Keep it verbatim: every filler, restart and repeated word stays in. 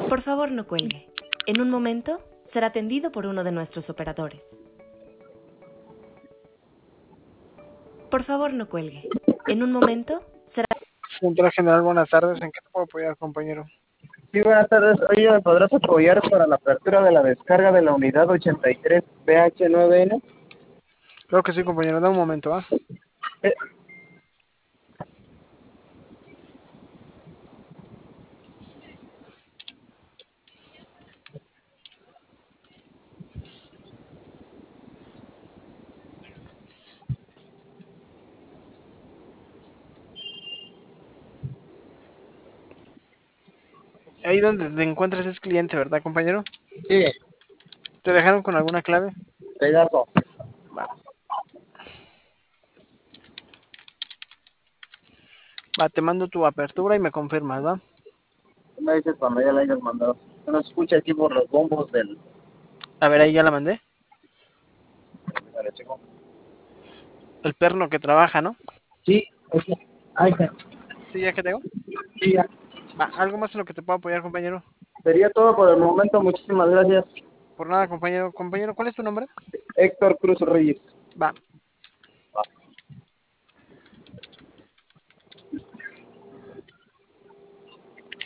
Por favor, no cuelgue. En un momento será atendido por uno de nuestros operadores. Por favor, no cuelgue. En un momento será... Central General, buenas tardes. ¿En qué te puedo apoyar, compañero? Sí, buenas tardes. Oye, ¿me podrás apoyar para la apertura de la descarga de la unidad ochenta y tres P H nueve N? Creo que sí, compañero. Da un momento, ¿ah? Eh, Ahí donde te encuentras es cliente, ¿verdad, compañero? sí, ¿Te dejaron con alguna clave? pedazo. Va. Va, te mando tu apertura y me confirmas, ¿va? Me dices cuando ya la hayas mandado. No se escucha aquí por los bombos del... A ver, ahí ya la mandé. Dale, chico. El perno que trabaja, ¿no? Sí, ok. Ahí está. Sí, ya que tengo. Sí, ya. Va, ¿algo más en lo que te puedo apoyar, compañero? Sería todo por el momento. Muchísimas gracias. Por nada, compañero. Compañero, ¿cuál es tu nombre? Héctor Cruz Reyes. Va,